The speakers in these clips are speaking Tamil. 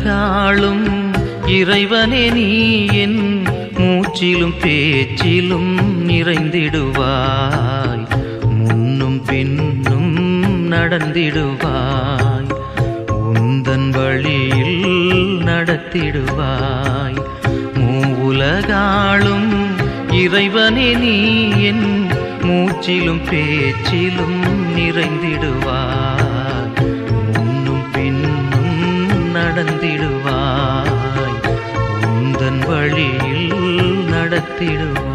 உலகாளும் இறைவனே நீ என் மூச்சிலும் பேச்சிலும் நிறைந்திடுவாய், முன்னும் பின்னும் நடந்திடுவாய், உந்தன் வழியில் நடத்திடுவாய். மூவுலகாளும் இறைவனே நீ என் மூச்சிலும் பேச்சிலும் நிறைந்திடுவாய், முன்னும் பின்னும் நடந்திடுவாய், உந்தன் வழியில் நடத்திடுவாய்.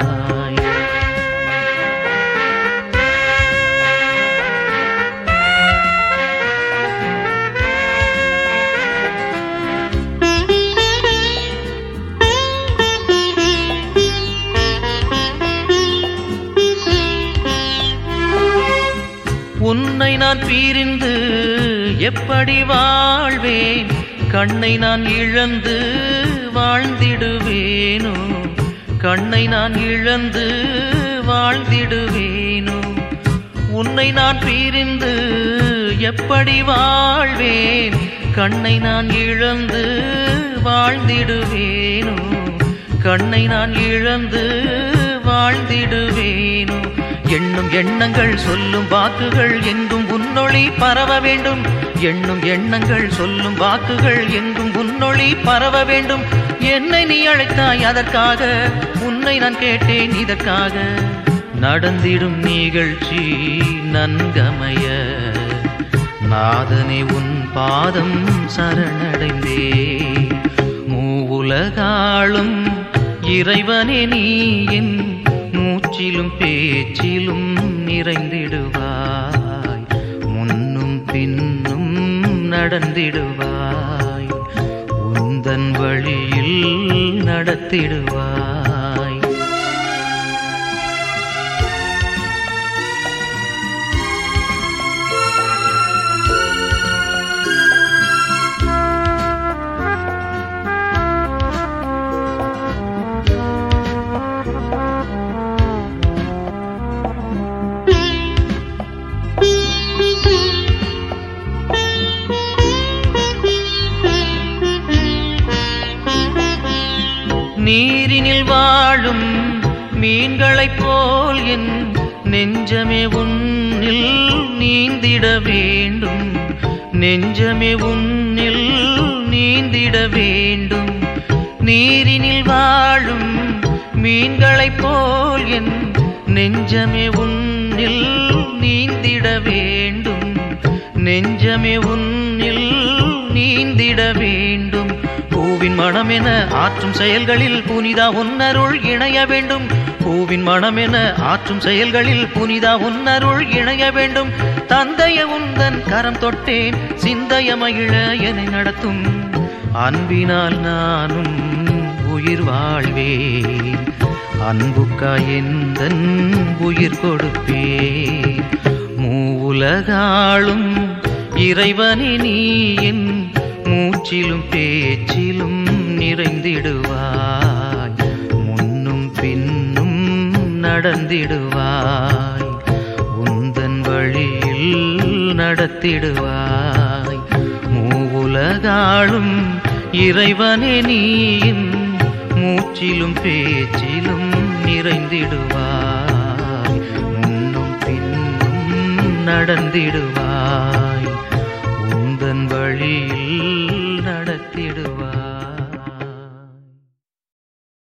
உன்னை நான் பிரிந்து எப்படி வாழ்வேன், கண்ணை நான் இழந்து வாழ்ந்திடுவேனோ, கண்ணை நான் இழந்து வாழ்ந்திடுவேனோ. உன்னை நான் பிரிந்து எப்படி வாழ்வேன், கண்ணை நான் இழந்து வாழ்ந்திடுவேனோ, கண்ணை நான் இழந்து வாழ்ந்திடுவேனோ. எண்ணும் எண்ணங்கள் சொல்லும் வாக்குகள் எங்கும் உன்னொளி பரவ வேண்டும், எண்ணும் எண்ணங்கள் சொல்லும் வாக்குகள் எங்கும் உன்னொளி பரவ வேண்டும். என்னை நீ அழைத்தாய் அதற்காக, உன்னை நான் கேட்டேன் இதற்காக. நடந்திடும் நிகழ்ச்சி நன்கமைய நாதனே உன் பாதம் சரணடைந்தே. மூவுலகாளும் இறைவனே நீ என் மூச்சிலும் பேச்சிலும் நிறைந்திடுவாய், முன்னும் பின்னும் நடந்திடுவாய், உந்தன் வழியில் நடத்திடுவாய். நீரினில் வாழும் மீன்களைப் போல் என் நெஞ்சமே உன்னில் நீந்திட வேண்டும், நெஞ்சமே உன்னில் நீந்திட வேண்டும். நீரினில் வாழும் மீன்களைப் போல் என் நெஞ்சமே உன்னில் நீந்திட வேண்டும், நெஞ்சமே உன்னில் நீந்திட வேண்டும். பூவின் மனமென ஆற்றும் செயல்களில் புனிதா உன்னருள் இணைய வேண்டும், பூவின் மனமென ஆற்றும் செயல்களில் புனிதா உன்னருள் இணைய வேண்டும். தந்தைய உந்தன் கரம் தொட்டேன் சிந்தைய மகிழ என்னை நடத்தும், அன்பினால் நானும் உயிர் வாழ்வேன், அன்புக்காய் எந்தன் உயிர் கொடுப்பேன். மூவுலகாளும் இறைவனே நீ என் மூச்சிலும் பேச்சிலும் நிறைந்திடுவாய், முன்னும் பின்னும் நடந்திடுவாய், உந்தன் வழியில் நடத்திடுவாய். மூவுலகாளும் இறைவனே நீ என் மூச்சிலும் பேச்சிலும் நிறைந்திடுவாய், முன்னும் பின்னும் நடந்திடுவாய், உந்தன் வழி